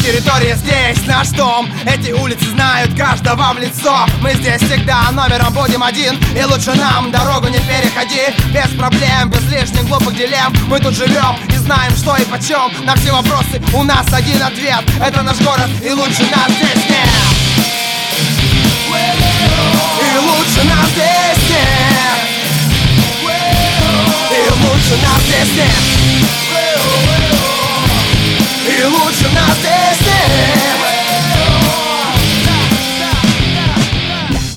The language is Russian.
территория здесь наш дом. Эти улицы знают каждого в лицо. Мы здесь всегда номером будем один. И лучше нам дорогу не переходи. Без проблем, без лишних глупых дилемм. Мы тут живем и знаем, что и почем. На все вопросы у нас один ответ. Это наш город, и лучше нас здесь нет. И лучше нас здесь нет. И лучше нас здесь нет.